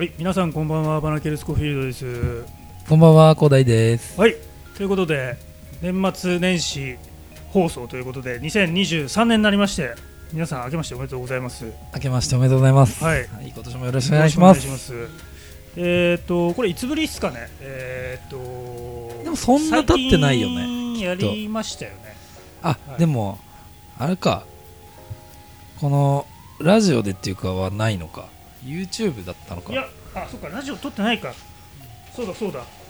はい、皆さんこんばんは。バナケルスコフィールドです。 こんばんは、広大です。 はい、ということで年末年始放送ということで2023年になりまして、皆さん明けましておめでとうございます。 明けましておめでとうございます。 はい、 今年もよろしくお願いします。 これいつぶりですかね。 でもそんな経ってないよね。 最近やりましたよね。 あ、 はい、 でもあれか、このラジオでっていうかはないのか、YouTube だったのか。 いや、そっか、ラジオ撮ってないか。そうだ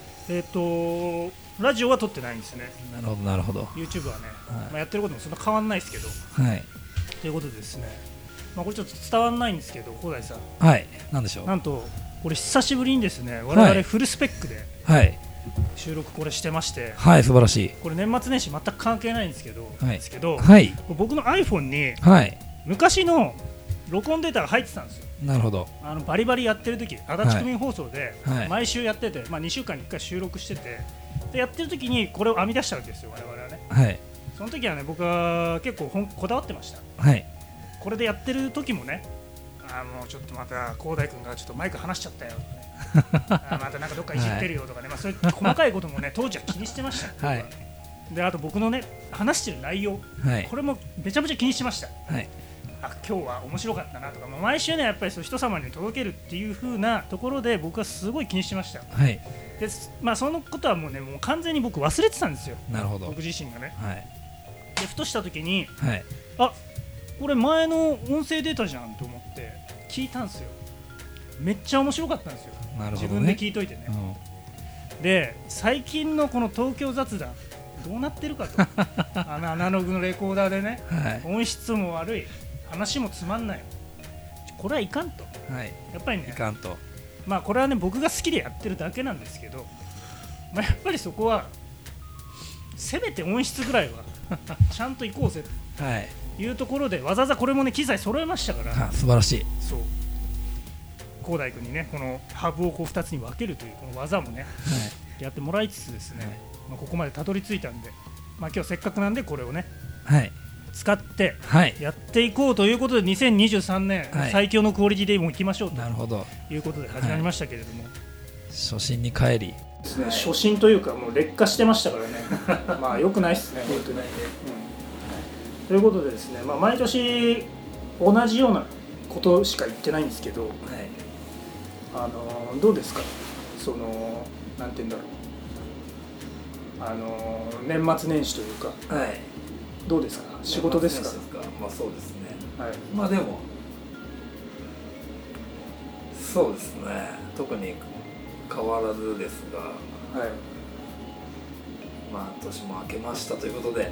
ラジオは撮ってないんですね。 なるほどなるほど。 YouTube はね、 はい、 やってることもそんな変わんないですけど、 はい、 ということでですね、これちょっと伝わんないんですけど、広大さん、 はい、なんでしょう。 なんとこれ久しぶりにですね、我々フルスペックで収録これしてまして、 はい、素晴らしい。 これ年末年始全く関係ないんですけど、 はい、 僕の iPhone に昔の録音データが入ってたんですよ。 なるほど。 バリバリやってる時、足立区民放送で毎週やってて、2週間に1回収録してて、でやってる時にこれを編み出したわけですよ、我々はね。 はい、 その時はね、僕は結構こだわってました。 はい、 これでやってる時もね、もうちょっとまた広大君がちょっとマイク離しちゃったよとかねまたなんかどっかいじってるよとかね、そういう細かいこともね当時は気にしてました、はい、であと僕のね話してる内容、はい、これもめちゃめちゃ気にしてました、はい、今日は面白かったなとか、毎週ねやっぱりそう人様に届けるっていう風なところで僕はすごい気にしてました、はい、でそのことはもうねもう完全に僕忘れてたんですよ。 なるほど。 僕自身がね、はい、でふとした時に、 はい、 これ前の音声データじゃんと思って聞いたんですよ。めっちゃ面白かったんですよ。なるほどね、自分で聞いといてね、で最近のこの東京雑談どうなってるかとアナログのレコーダーでね、はい、音質も悪い、話もつまんない、これはいかんと、はい、やっぱりねいかんと、 これはね僕が好きでやってるだけなんですけど、やっぱりそこはせめて音質ぐらいはちゃんといこうぜと、はい、いうところでわざわざこれもね機材揃えましたから。 素晴らしい。 そう、広大君にねこのハブをこう2つに分けるというこの技もね、はい、やってもらいつつですね、はい、ここまでたどり着いたんで、今日せっかくなんでこれをね、はい、使ってやっていこうということで、2023年、はい、最強のクオリティでもいきましょうということで始まりましたけれども、はい、 初心に帰りですね、初心というかもう劣化してましたからね良くないですね本当に、ということでですね、毎年同じようなことしか言ってないんですけど、はい、どうですか、なんて言うんだろう、年末年始というか、はい、どうですか、仕事ですか。 そうですね、はい、でもそうですね、特に変わらずですが、はい、年も明けましたということで、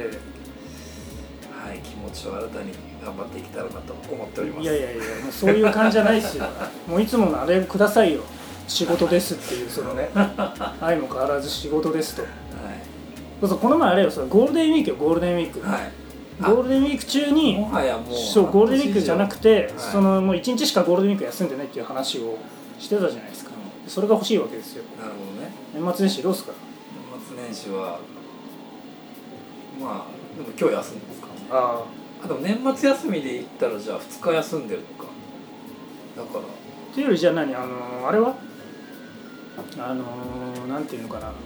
はい、気持ちを新たに頑張っていけたらなと思っております。 いやもうそういう感じじゃないですよもういつものあれくださいよ、仕事ですっていうそのね愛も変わらず仕事ですと、はい、そうこの前あれよ、ゴールデンウィークよ、ゴールデンウィーク、はい、ゴールデンウィーク中にもはやもうそうゴールデンウィークじゃなくて、はい、もう1日しかゴールデンウィーク休んでないっていう話をしてたじゃないですか、それが欲しいわけですよ。 なるほどね。 年末年始どうですか。 年末年始はでも今日休んでますか。でも年末休みで言ったらじゃあ2日休んでるのか。だからというより、じゃあ何、あれはなんていうのかな、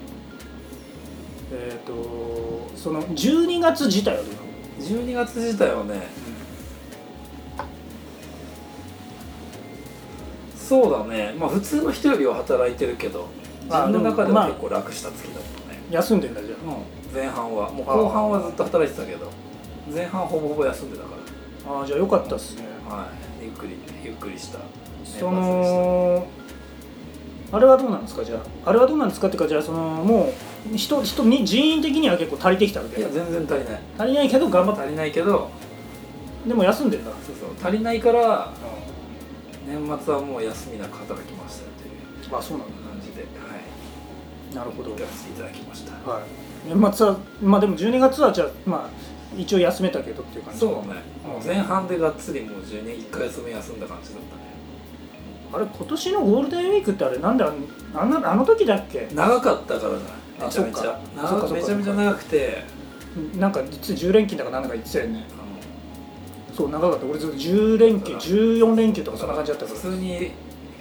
その12月自体はどうなの。 12月自体はね、そうだね、普通の人よりは働いてるけど、自分の中では結構楽した月だったね。 休んでんだじゃあ。 前半はもう後半はずっと働いてたけど、前半ほぼほぼ休んでたから。 じゃあよかったっすね。 はい、ゆっくりした。 あれはどうなんですか。じゃああれはどうなんですかっていうか、じゃあもう人に人員的には結構足りてきたわけ。 いや全然足りないけど頑張って、 足りないけどでも休んでんだ。 そう足りないから、年末はもう休みなく働きましたという、 そうなんだ感じで、はい、なるほど、行かせていただきました。 はい、年末はでも12月はじゃあ一応休めたけどっていう感じ。 そうね、もう前半でがっつりもう1回休んだ感じだったね。 あれ今年のゴールデンウィークってあれなんであの時だっけ。 長かったからな、めちゃめちゃめちゃめちゃ長くて、 なんか実は10連休だかなんだか言ってたよね。そう長かった。俺ずっと10連休14連休とかそんな感じだったから、 普通に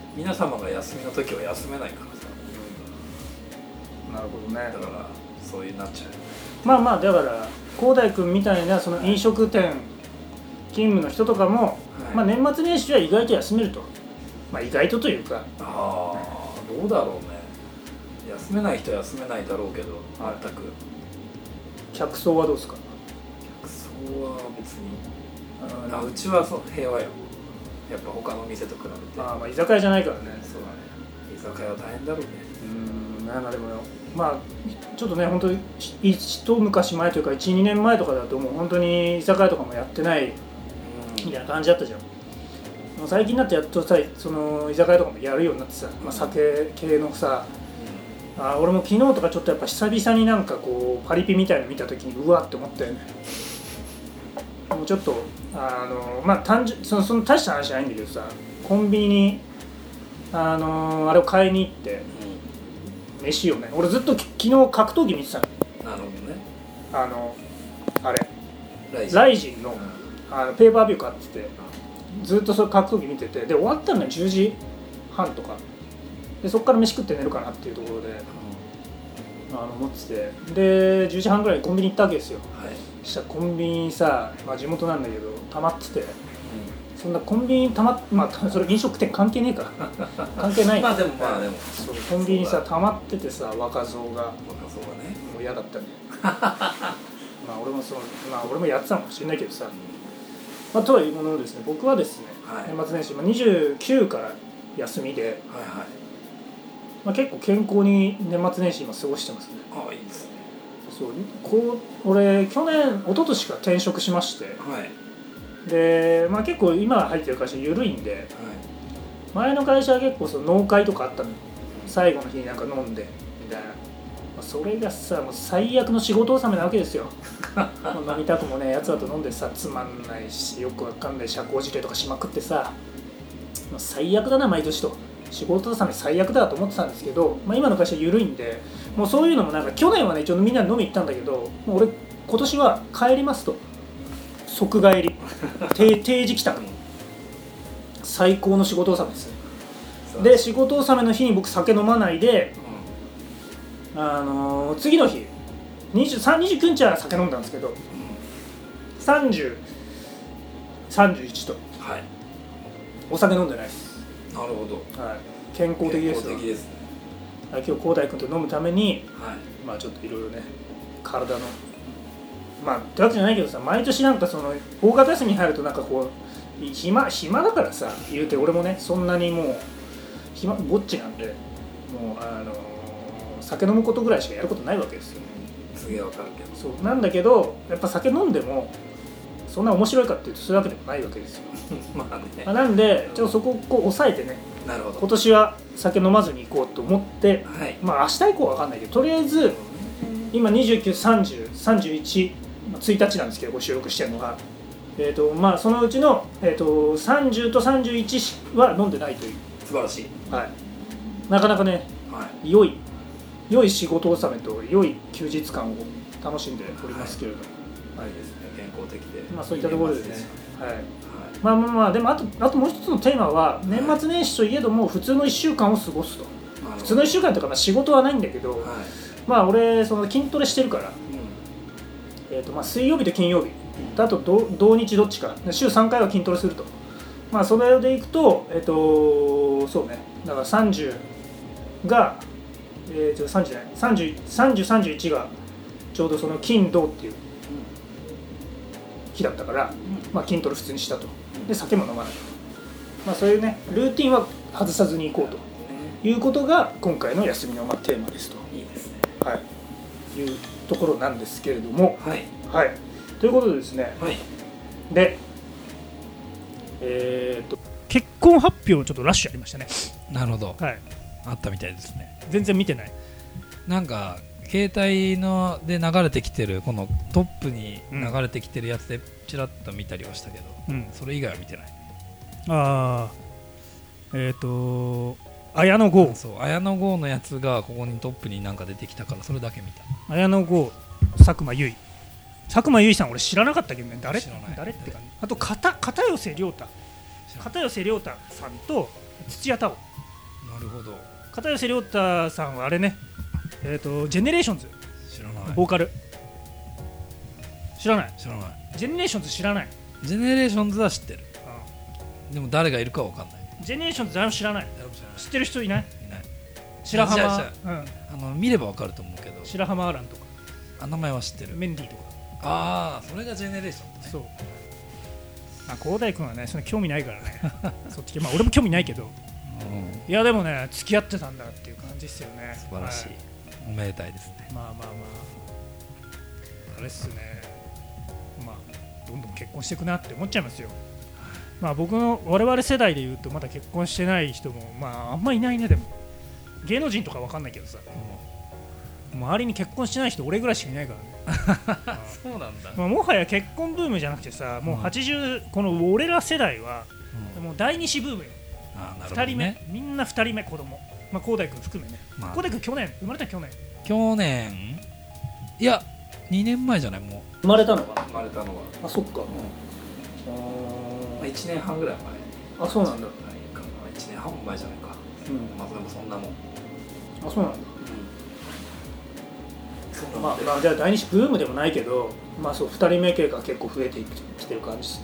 皆様が休みの時は休めないからさ、 なるほどね。 だからそういうなっちゃう。 まあまあだから広大君みたいなその飲食店勤務の人とかも、はい、まあ年末年始は意外と休めると、まあ意外とというか、 ああどうだろうね。休めない人は休めないだろうけど、全く。 客層はどうですか？ 客層は別にうちはそう平和よ。やっぱ他の店と比べて。 まあ居酒屋じゃないからね。 そうだね。居酒屋は大変だろうね。 なんかでもまあちょっとね本当に一昔前というか 1,2 年前とかだともう本当に居酒屋とかもやってないみたいな感じだったじゃん。もう最近になってやっとさその居酒屋とかもやるようになってさ、まあ、酒系のさ、俺も昨日とかちょっとやっぱ久々になんかこうパリピみたいなの見た時にうわって思ったよね。もうちょっとまあ単純その大した話じゃないんだけどさ、コンビニにあれを買いに行って、飯をね、俺ずっと昨日格闘技見てたの。 なるほどね。 あれライジンの、ペーパービュー買ってて、ずっとそれ格闘技見てて、で終わったのが10時半とかで、そこから飯食って寝るかなっていうところで、思ってて、で10時半ぐらいにコンビニ行ったわけですよ。はい、そしたらコンビニさ、まあ、地元なんだけど溜まってて、そんなコンビニまあそれ飲食店関係ねえから関係ないまあでもそうコンビニさ溜まっててさ、若造がねもう嫌だったねまあ俺もやってたのかもしれないけどさ、まあ、とはいうもののですね、僕はですね、はい、年末年始、29から休みで、はいはい、まあ、結構健康に年末年始今過ごしてますね。 いいですね。 そう俺去年一昨年から転職しまして、はい、でまあ、結構今入ってる会社緩いんで、はい、前の会社は結構その農会とかあったの、最後の日になんか飲んでみたいな、それがさもう最悪の仕事納めなわけですよ飲みたくもねやつらと飲んでさ、つまんないしよくわかんない社交辞令とかしまくってさ、最悪だな毎年と、仕事納め最悪だと思ってたんですけど、まあ、今の会社緩いんでもうそういうのもなんか去年はね一応みんなで飲み行ったんだけど、もう俺今年は帰りますと、即帰り定時帰宅に最高の仕事納めです。で仕事納めの日に僕酒飲まないで、次の日29日は酒飲んだんですけど、30、31と、はい、お酒飲んでないです。 なるほど、 はい、健康的です。 健康的ですね。 今日広大君と飲むために、はい、まあちょっといろいろね体のまあってわけじゃないけどさ、毎年なんかその大型休みに入るとなんかこう暇だからさ、言うて俺もねそんなにもうぼっちなんで、もう酒飲むことぐらいしかやることないわけですよ。 すげえわかるけど。 そうなんだけどやっぱ酒飲んでもそんな面白いかっていうとそういうわけでもないわけですよまあね。 なんでちょっとそこをこう抑えてね、 なるほど、 今年は酒飲まずに行こうと思って、はい、まあ明日以降は分かんないけど、とりあえず今29、30、31、1日なんですけど、これ収録してるのが、まあそのうちの、30と31は飲んでないという。 素晴らしい。 はい。なかなかね、はい、良い仕事納めと良い休日感を楽しんでおりますけれども、 はい、ですね。健康的で。 まあそういったところでね。はい。まあでもあともう一つのテーマは、年末年始といえども普通の1週間を過ごすと。普通の1週間というか、まあ仕事はないんだけど、はい、まあ俺その筋トレしてるから、まあ水曜日と金曜日、あと土日どっちか、週3回は筋トレすると。まあそれでいくとそうね、だから30が30じゃない、30、31がちょうどその金土っていう日だったから、まあ筋トレ普通にしたと。で酒も飲まないと。まあそういうねルーティンは外さずに行こうということが今回の休みのテーマですと。 いいですね。 はい。いうところなんですけれども、 はい。 はい。ということでですね。はい。で、結婚発表ちょっとラッシュありましたね。 なるほど。 はい。 あったみたいですね。 全然見てない。 なんか携帯ので流れてきてるこのトップに流れてきてるやつでちらっと見たりはしたけど、それ以外は見てない。 ああ、綾野剛。 そう、綾野剛のやつがここにトップになんか出てきたからそれだけ見た。 綾野剛、佐久間由衣さん俺知らなかったけどね、誰って感じ。あと片寄涼太さんと土屋太鳳。 なるほど。 片寄涼太さんはあれね、ジェネレーションズ知らない。 ボーカル知らない。 知らない。 ジェネレーションズ知らない。 ジェネレーションズは知ってる。でも誰がいるかわかんない。 ジェネレーションズ誰も知らない。 誰も知らない。 知ってる人いない？ いない。 白浜、 見ればわかると思うけど。 白浜アランとか。 名前は知ってる。 メンディーとか。 ああ、それがジェネレーションね。 そう。広大君はね、そんな興味ないからね。そっち、俺も興味ないけど。いやでもね、付き合ってたんだっていう感じですよね。 素晴らしい。おめでたいですね。 あれっすね。どんどん結婚していくなって思っちゃいますよ。僕の我々世代でいうとまだ結婚してない人もあんまいないね。でも芸能人とかわかんないけどさ、周りに結婚してない人俺ぐらいしかいないからね。 そうなんだ。 もはや結婚ブームじゃなくてさ、もう80、この俺ら世代はもう第二子ブームよ。2人目、みんな2人目子供。広大君含めね。広大君去年生まれた。去年いや2年前じゃない。もう生まれたのか。 生まれたのはそっか。 1年半ぐらい前。 そうなんだ。 1年半も前じゃないか。でもそんなもん。 そうなんだ。じゃあ第二子ブームでもないけど、そう2人目系が結構増えてきてる感じですね。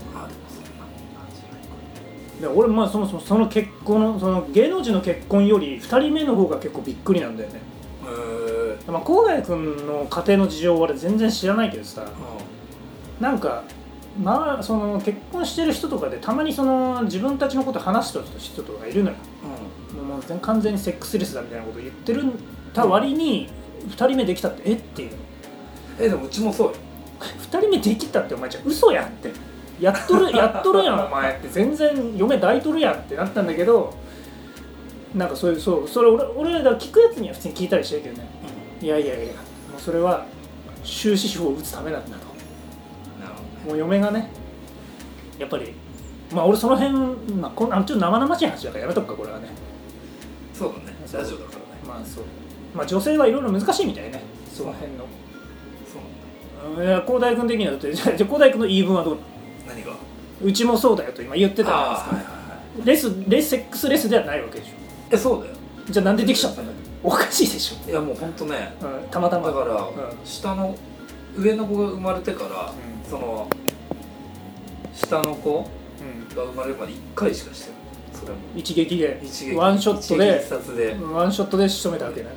で俺そもそもその結婚のその芸能人の結婚より2人目の方が結構びっくりなんだよね。広大君の家庭の事情は俺全然知らないけどさ、なんかその結婚してる人とかでたまにその自分たちのこと話す人とかいるのよ。もう完全にセックスレスだみたいなこと言ってるた割に2人目できたってっていうの。 でもうちもそうよ。 2人目できたってお前じゃ嘘やって。やっとるやんお前って。全然嫁抱いとるやんってなったんだけど、なんかそれ俺ら聞くやつには普通に聞いたりしてるけどね。いやもうそれは終止符を打つためなんだと。もう嫁がね、やっぱり俺その辺ちょっと生々しい話だからやめとくかこれはね。 そうだね。ラジオだからね。 そう女性はいろいろ難しいみたいね。その辺の。そうなんだ。広大君的にはだってじゃあ広大君の言い分はどう？ 何が？ うちもそうだよと今言ってたじゃないですか。セックスレスではないわけでしょ。 そうだよ。 じゃあなんでできちゃったんだよ。おかしいでしょ。 いやもうほんとね、 たまたまだから、上の子が生まれてから、その下の子が生まれるまで1回しかしてない。それも一撃でワンショットで仕留めたわけね。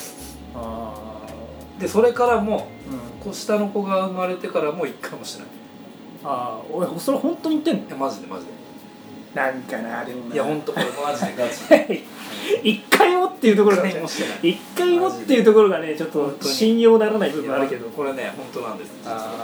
でそれからも、下の子が生まれてからも1回もしてない。 俺それ本当に言ってんの？ マジでなんかな。でもいや本当これマジでガチ一回もっていうところがね、一回もっていうところがねちょっと信用ならない部分あるけど、 これね本当なんです。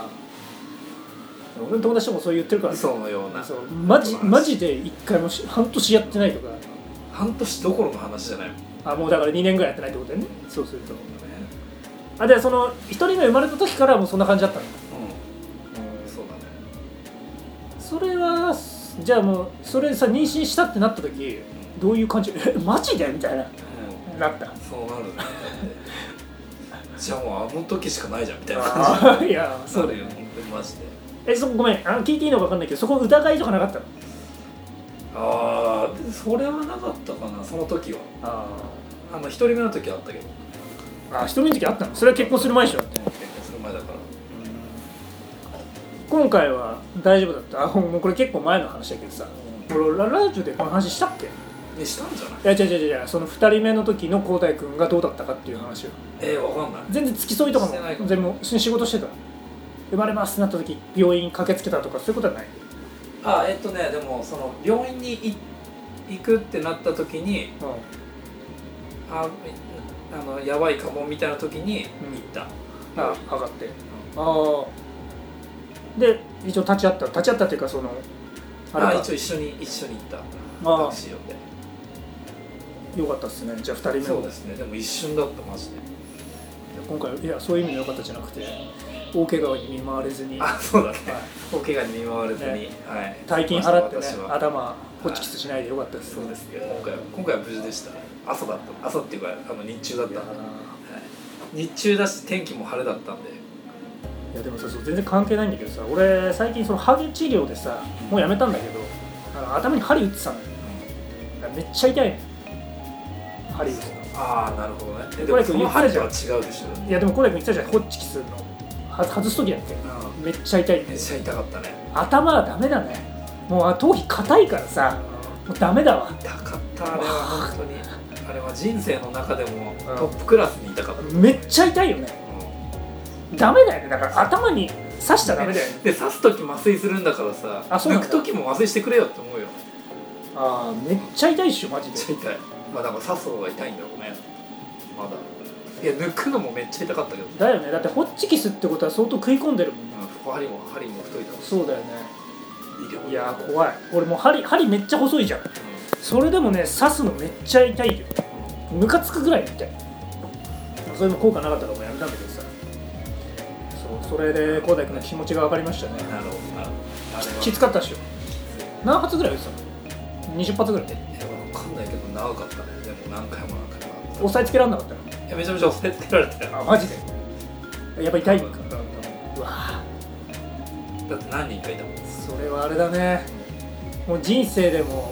俺の友達ともそう言ってるから、 そのようなマジで一回も半年やってないとか。 半年どころの話じゃないもん。 もうだから2年ぐらいやってないってことだよね。そうするとでその1人目生まれた時からもうそんな感じだったの？ そうだね。 それはじゃあもうそれさ妊娠したってなった時どういう感じ？マジでみたいな、なった。 そうなるね。じゃあもうあの時しかないじゃんみたいな感じ。 いやそうだよ、 本当にマジで。 そこごめん聞いていいのか分かんないけど、そこ疑いとかなかったの？ それはなかったかな、その時は。1人目の時はあったけど。 1人目の時あったの？それは結婚する前でしょ？結婚する前だから。 今回は大丈夫だった？もうこれ結構前の話だけどさ、俺ラジオでこの話したっけ？ したんじゃない？ いやその2人目の時の広大君がどうだったかっていう話を。 分かんない。全然付き添いとかも全部仕事してた。生まれますってなった時病院駆けつけたとかそういうことはない？ でもその病院に行くってなった時に、やばいかもみたいな時に行った。 上がって。で一応立ち会ったっていうかその一応一緒に行った。タクシー呼んで。 よかったっすね。じゃあ2人目も。 そうですね。でも一瞬だったマジで。 今回そういう意味でよかったじゃなくて、大怪我に見舞われずに。 そうだね。大怪我に見舞われずに、 大金払ってね、頭ホチキスしないでよかったです。 そうですけど今回は無事でした。朝だった。朝っていうか日中だった。日中だし天気も晴れだったんで。 いやでもさ、全然関係ないんだけどさ、俺最近そのハゲ治療でさ、もうやめたんだけど、頭に針打ってたのよ。めっちゃ痛いね。 ハリウッド。 ああなるほどね。でもその針とは違うでしょ。 いやでもコーダイ君言ってたじゃん、ホッチキスの外す時だっけ、めっちゃ痛いって。 めっちゃ痛かったね。 頭はダメだね。もう頭皮硬いからさ、もうダメだわ。 痛かったあれは本当に。あれは人生の中でもトップクラスに痛かった。 めっちゃ痛いよね。ダメだよね。だから頭に刺したらダメだよね。 で刺す時麻酔するんだからさ、抜く時も麻酔してくれよって思うよ。 ああめっちゃ痛いっしょマジで。 めっちゃ痛い。まあだから刺す方が痛いんだろうね。まだ。いや抜くのもめっちゃ痛かったけど。 だよね。だってホッチキスってことは相当食い込んでるもんね。 針も太いだろ。 そうだよね。いや怖い。俺もう針めっちゃ細いじゃん。それでもね刺すのめっちゃ痛いよ。ムカつくぐらい痛い。それも効果なかったからもうやめたんだけどさ。それでコーダイ君の気持ちが分かりましたね。 なるほど。 きつかったっしょ。何発ぐらい打ってたの？20発ぐらい。 分かんないけど長かったね。でも何回も押さえつけられなかったの？ いやめちゃめちゃ押さえつけられてたよ。 あマジで？やっぱ痛いんか。うわだって何人かいたもん。 それはあれだね。もう人生でも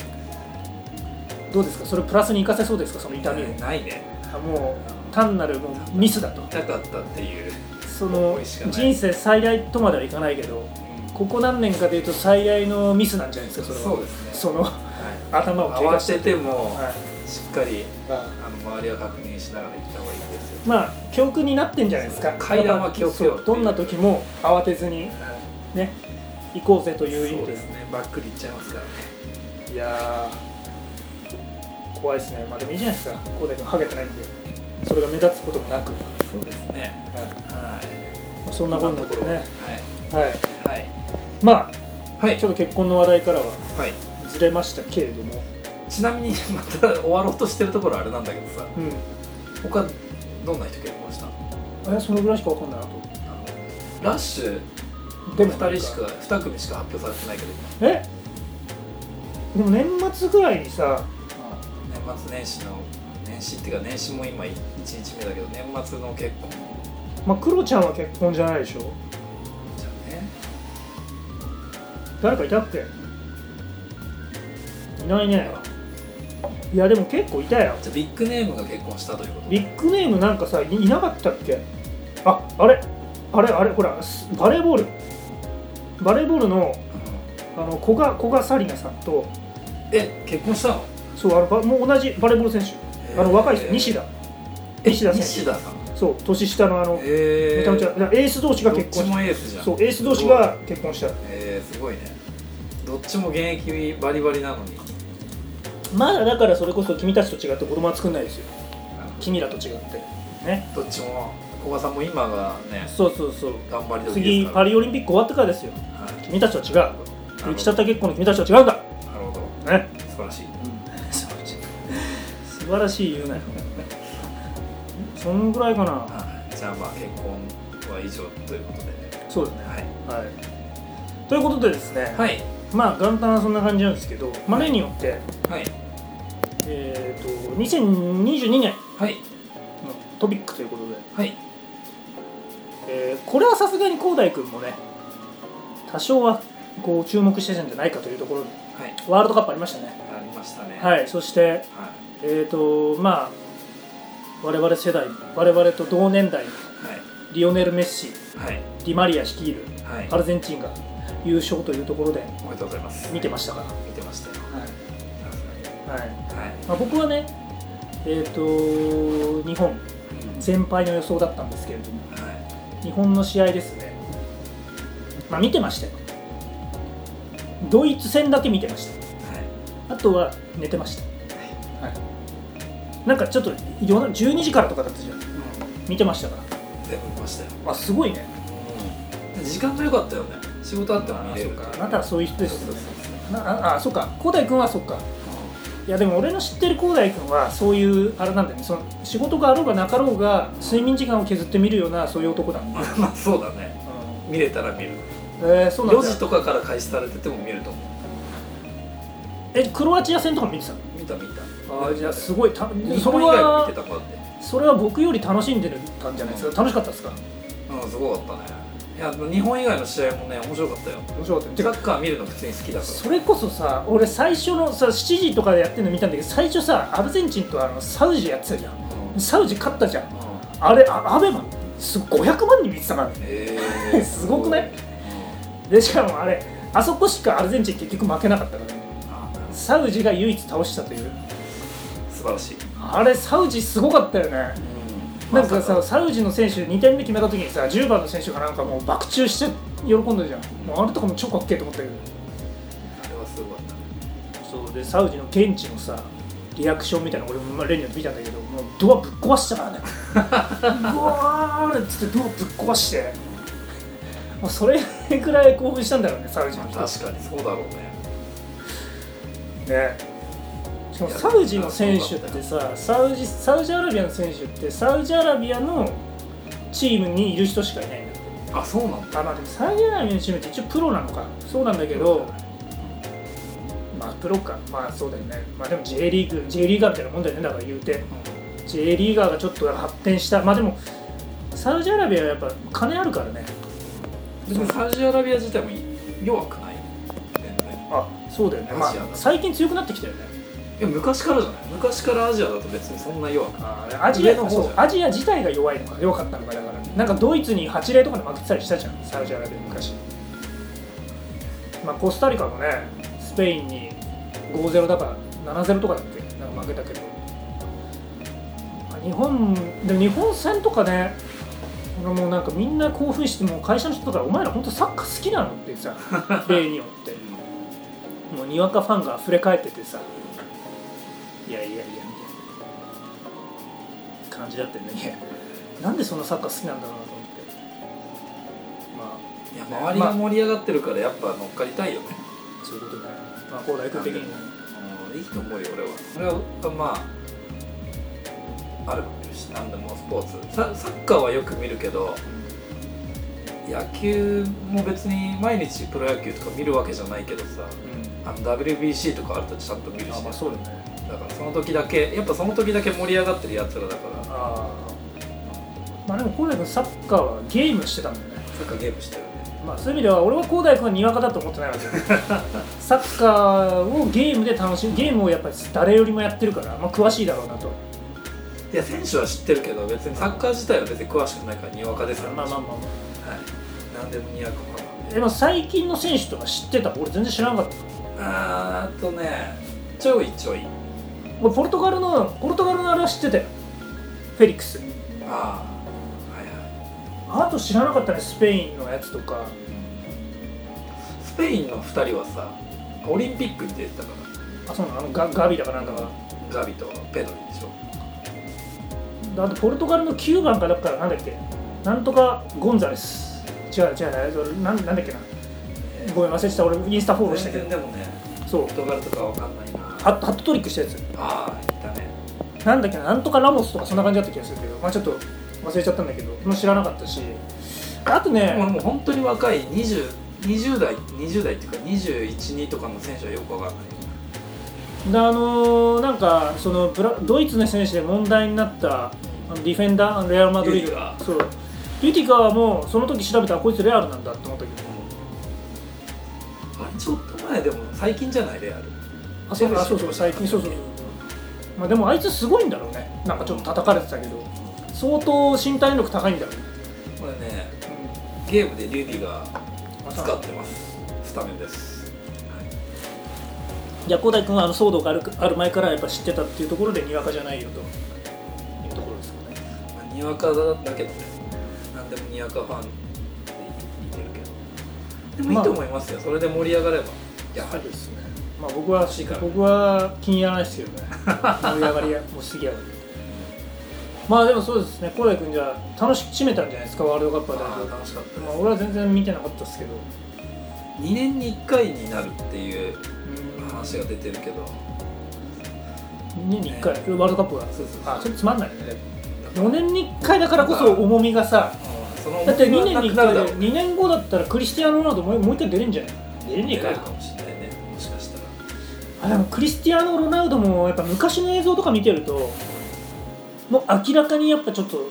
どうですか？それプラスに生かせそうですか？その痛みを。 ないね。 もう単なるもうミスだと。 痛かったっていう。 その人生最大とまではいかないけど、ここ何年かでいうと最大のミスなんじゃないですか。それは。そうですね。その、頭を怪我してても、しっかり周りは確認しながら行った方がいいですよ。 まあ教訓になってんじゃないですか。 階段は気をつけよう。 どんな時も慌てずにね行こうぜという意味ですね。バックリ行っちゃいますからね。 いやー怖いですね。まあでもいいじゃないですか。コーダイ君ハゲてないんで、それが目立つこともなく。 そうですね。はい。 そんなことでね。はい。はい。まあ、ちょっと結婚の話題からはずれましたけれども、 ちなみにまた終わろうとしてるところあれなんだけどさ、他どんな人結婚したの？ そのぐらいしかわかんないなと。 ラッシュでも2組しか発表されてないけど。 でも年末ぐらいにさ、 年末年始っていうか年始も今1日目だけど年末の結婚。 まあクロちゃんは結婚じゃないでしょ。 じゃあね。 誰かいたっけ？いないね。いやでも結構いたよ。 じゃあビッグネームが結婚したということ？ ビッグネームなんかさ いなかったっけ？あれほらバレーボールの古賀紗理那さんと結婚したの？ そうもう同じバレーボール選手、若い人西田選手。 西田さん。 そう年下のめちゃめちゃエース同士が結婚した。 どっちもエースじゃん。 そうエース同士が結婚した。 すごいね。どっちも現役バリバリなのに。 まだだからそれこそ君たちと違って子供は作んないですよ。君らと違ってね。 どっちも古賀さんも今がね。 そう頑張り時次パリオリンピック終わってからですよ。君たちは違う。生きちゃった結婚の君たちは違うんだ。 なるほどね。素晴らしい。 素晴らしい言うなよ。そんぐらいかな。 じゃあまあ結婚は以上ということで。 そうですね。はい。ということでですね。はい。まあ元旦はそんな感じなんですけど、例によって、2022年のトピックということで、これはさすがにコーダイ君もね、多少はこう注目してたんじゃないかというところで、ワールドカップありましたね。 ありましたね。 はい。そして、まあ我々世代、我々と同年代のリオネル・メッシ、ディマリア率いるアルゼンチンが優勝というところでおめでとうございます。 見てましたから。 見てましたよ。 僕はね、日本全敗の予想だったんですけれども、日本の試合ですね、見てましたよ。ドイツ戦だけ見てました。あとは寝てました。なんかちょっと12時からとかだったじゃん。見てましたから。 全部見ましたよ。 すごいね。 時間が良かったよね。仕事あっても見れるから。 あなたはそういう人ですよ。そうか。コーダイ君はそうか。いやでも俺の知ってるコーダイ君はそういうあれなんだよね。その仕事があろうがなかろうが睡眠時間を削って見るようなそういう男なんで。 そうだね。見れたら見る。 そうなんだ。 4時とかから開始されてても見ると思う。 クロアチア戦とか見てたの？ 見た。 じゃあすごいそれは僕より楽しんでたんじゃないですか。楽しかったですか？ すごかったね。 いや日本以外の試合もね面白かったよ。 面白かったよ。 サッカー見るの普通に好きだから。 それこそさ、俺最初のさ7時とかでやってるの見たんだけど、最初さアルゼンチンとサウジやってたじゃん、サウジ勝ったじゃん、あれアベマ500万人見てたからね、すごくない？でしかもあそこしかアルゼンチン結局負けなかったからね、サウジが唯一倒したという。 素晴らしい。 あれサウジすごかったよね。なんかさ、サウジの選手2点目決めた時にさ、10番の選手がなんかもう爆中して喜んでるじゃん。もうあれとかも超かっけえと思ったけど。 あれはすごかった。 そうで、サウジの現地のさリアクションみたいなの俺も例によって見たんだけど、もうドアぶっ壊したからねうわーっつってドアぶっ壊して、もうそれくらい興奮したんだろうね、サウジの人。 確かにそうだろうね。 ね、しかもサウジの選手ってさ、サウジアラビアの選手ってサウジアラビアのチームにいる人しかいないんだって。 あ、そうなんだ。 まあでもサウジアラビアのチームって一応プロなのか、そうなんだけど、まあプロか、まあそうだよね。まあでも J リーガーみたいなもんだよね、だから言うて、J リーガーがちょっと発展した。まあでもサウジアラビアはやっぱ金あるからね。 でもサウジアラビア自体も弱くない？ あ、そうだよね。まあ最近強くなってきたよね。 いや昔からじゃない？昔からアジアだと別にそんな弱くない。 アジア自体が弱いのか弱かったのかだから、なんかドイツに8-0とかで負けてたりしたじゃん、サウジアラビア昔。まあコスタリカもね、スペインに5-0だか7-0とかだっけ、なんか負けたけど、日本戦とかね、もうなんかみんな興奮して、もう会社の人とかお前ら本当サッカー好きなのってさ例によってもうにわかファンが溢れ返っててさ、いやみたいな感じだったよね。なんでそんなサッカー好きなんだろうなと思って、 まあ、いや周りが盛り上がってるからやっぱ乗っかりたいよね。 そういうことだよ。まあ、大君的にいいと思うよ俺は。まああるかもしれない。何でもスポーツ、サッカーはよく見るけど、野球も別に毎日プロ野球とか見るわけじゃないけどさ、WBC とかあるとちゃんと見るし、 まあそうよね。 だからその時だけ盛り上がってるやつらだから。 まあでも広大君サッカーはゲームしてたんだよね。 サッカーゲームしてるね。 まあそういう意味では俺は広大君はにわかだと思ってないわけサッカーをゲームで楽しむ、ゲームをやっぱり誰よりもやってるから、まあ詳しいだろうなと。 いや選手は知ってるけど別にサッカー自体は別に詳しくないからにわかですから。 まあ、はい、 何でもにわかかな。 でも最近の選手とか知ってた？俺全然知らなかった。 ちょい俺ポルトガルのあれは知ってたよ、フェリックス。あと知らなかったね、スペインのやつとか。 スペインの2人はさオリンピックに出てたから。 あ、そうなの？ガビだかなんだか。 ガビとペドリでしょ。 あとポルトガルの9番かだからなんだっけ、なんとかゴンザレス。違うなんだっけな、ごめん忘れてた。俺インスタフォローしたけど。 でもね、 そうポルトガルとかわかんないな。 ハットトリックしたやつ。 いたね。 なんだっけな、なんとかラモスとかそんな感じだった気がするけど、まあちょっと忘れちゃったんだけど、もう知らなかったし。あとね、 俺もう本当に若い20代っていうか21、2とかの選手はよくわかんない。 なんかそのドイツの選手で問題になったディフェンダー、レアル・マドリード、そうリュティカーもその時調べたらこいつレアルなんだって思ったけど、 ちょっと前でも最近じゃないレアル。 そう最近。そうまあでもあいつすごいんだろうね。なんかちょっと叩かれてたけど相当身体能力高いんだろうね。 これね、ゲームでリュディが使ってます。スタメンです。 じゃあ広大君は騒動がある前からやっぱ知ってたっていうところでにわかじゃないよというところですかね。 にわかだけどね、なんでもにわかファンって言ってるけど、でもいいと思いますよ。それで盛り上がれば。やはりですね。 まあ僕は気に入らないですけどね。盛り上がりやもう過ぎやがる。まあでもそうですね。広大君じゃあ楽しめたんじゃないですか、ワールドカップは。 楽しかったです。 まあ俺は全然見てなかったですけど。 2年に1回になるっていう話が出てるけど。 2年に1回、ワールドカップが。それつまんないよね。4年に1回だからこそ重みがさ。だって2年に1回で2年後だったらクリスティアーノ・ロナウドもう一回出れんじゃない？出れねえかもしれないね。もしかしたら。 でもクリスティアーノ・ロナウドもやっぱ昔の映像とか見てるともう明らかにやっぱちょっと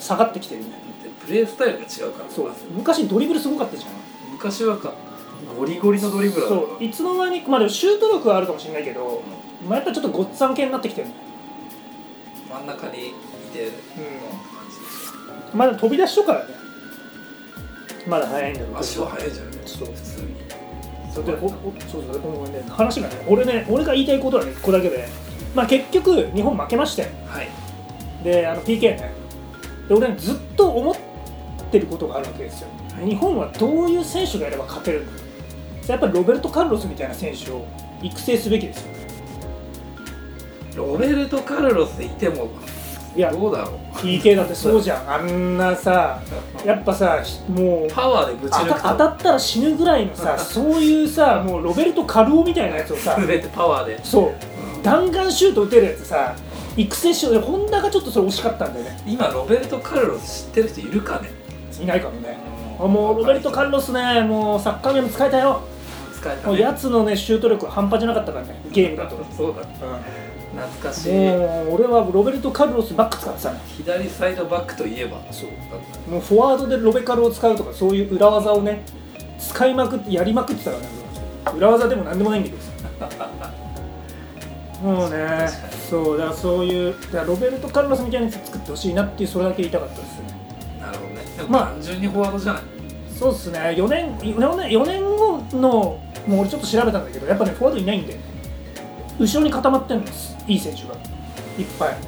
下がってきてるね。 プレースタイルが違うから。 そう昔ドリブルすごかったじゃん。 昔はゴリゴリのドリブルだった。 そういつの間にまあでもシュート力はあるかもしれないけど、まあ、やっぱちょっとごっつぁん系になってきてるね。 真ん中にいて、 まだ飛び出しとかはねまだ早いんだけど、 足は速いじゃんね。 そう普通に。 そうでもうね話がね俺が言いたいことはねここだけで、まあ結局日本負けましたよ。 はい。 でPK ね。で俺ねずっと思ってることがあるわけですよ。日本はどういう選手がいれば勝てるんだ。やっぱりロベルト・カルロスみたいな選手を育成すべきですよ。 ロベルト・カルロスいてもいやどうだろう。 PK だってそうじゃん。あんなさやっぱさもうパワーでぶち抜く当たったら死ぬぐらいのさそういうさもうロベルト・カルオみたいなやつをさ全てパワーで。 そう弾丸シュート打てるやつさ育成しようでホンダがちょっとそれ惜しかったんだよね。 今ロベルト・カルロス知ってる人いるかね。 いないかもね。もうロベルト・カルロスねもうサッカーゲーム使えたよ。 使えたね。 もうやつのねシュート力は半端じゃなかったからねゲームだと。 そうだ。懐かしい。 もう俺はロベルト・カルロスばっか使ってたね。 左サイドバックといえばそうもうフォワードでロベカルを使うとかそういう裏技をね使いまくってやりまくってたからね。裏技でもなんでもないんだけどさもうねそうだからそういうだからロベルト・カルロスみたいなやつ作ってほしいなっていうそれだけ言いたかったですね。 なるほどね。でも単純にフォワードじゃない。 そうですね4年後のもう俺ちょっと調べたんだけどやっぱねフォワードいないんだよね。後ろに固まってるんですいい選手がいっぱい。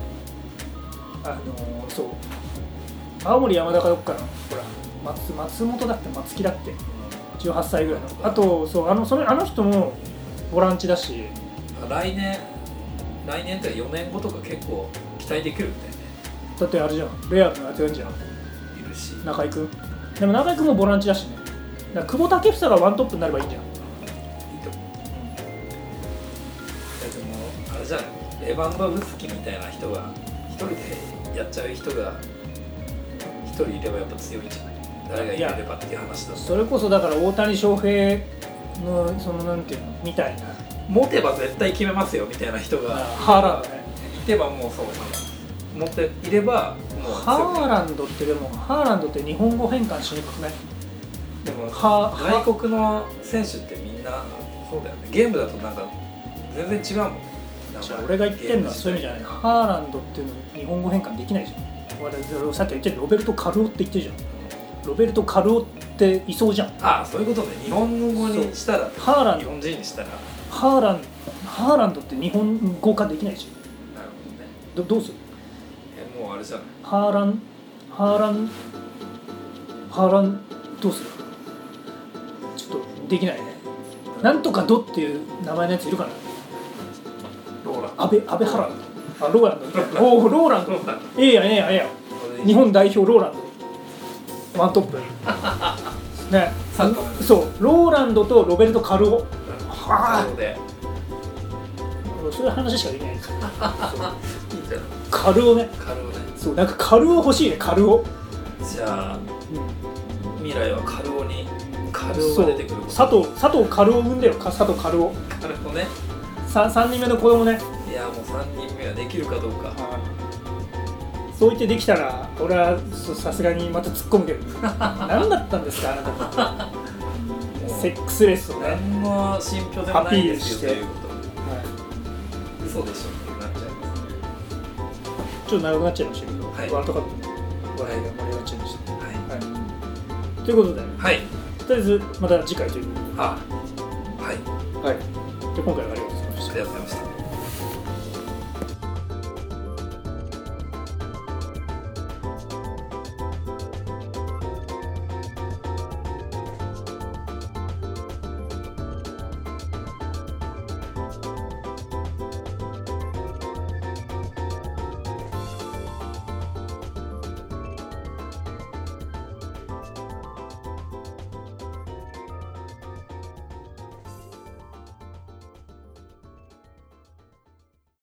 そう青森山田かどっかのほら松本だって松木だって18歳ぐらいのあとそうあの人もボランチだし来年って4年後とか結構期待できるみたいね。 だってあれじゃんレアルのやつやんじゃんいるし中井君でも中井君もボランチだしねだから久保建英がワントップになればいいんじゃん。 いいと思う。でもあれじゃないレバンドフスキみたいな人が一人でやっちゃう人が一人いればやっぱ強いんじゃない。誰がいればっていう話だ。 それこそだから大谷翔平のそのなんていうのみたいな持てば絶対決めますよみたいな人がハーランドねいてばもうそう持っていればもうハーランドって日本語変換しにくくない？ でも外国の選手ってみんなそうだよね。ゲームだとなんか全然違うもんね。 俺が言ってるのはそういう意味じゃない。ハーランドっていうの日本語変換できないじゃん。俺さっき言ってるロベルト・カルオって言ってるじゃん。ロベルト・カルオっていそうじゃん。 ああそういうことね。日本語にしたらハーランド日本人にしたらハーランドって日本語化できないじゃん。 なるほどね。 どうする？ もうあれじゃない。 ハーランどうする？ちょっとできないね。なんとかドっていう名前のやついるかな？ ローラン安倍ハランド。あローランド。おおローランド。ええやん。日本代表ローランド。ワントップ。ね。そうローランドとロベルト・カルオ。はあ。そういう話しかできない。 いいじゃん。 カルオね。 カルオね。 そうなんかカルオ欲しいねカルオ。 じゃあ、未来はカルオにカルオが出てくる。 佐藤カルオ産んだよ佐藤カルオ。 カルオね。 3人目の子供ね。 いやもう3人目はできるかどうか。 そう言ってできたら俺はさすがにまた突っ込むけど何だったんですかあなたセックスレスをね何の信憑でもないですよということで、嘘でしょってなっちゃいますね。 ちょっと長くなっちゃいましたけど、 はい、 ワールドカップの話題が盛り上がっちゃいました、 はいということで、 はい、 とりあえずまた次回ということで、 はい、 じゃあ今回はありがとうございました。 ありがとうございました。